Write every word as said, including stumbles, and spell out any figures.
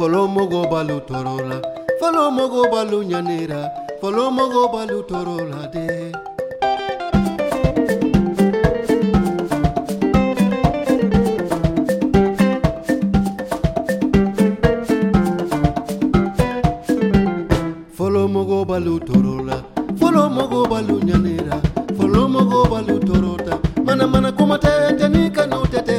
Folo mogo balu torola, folo mogo balu nyanera, folo mogo balu torola de. Folo mogo balu torola, folo mogo balu nyanera, folo mogo balu torota, mana mana kumate tenika no tete.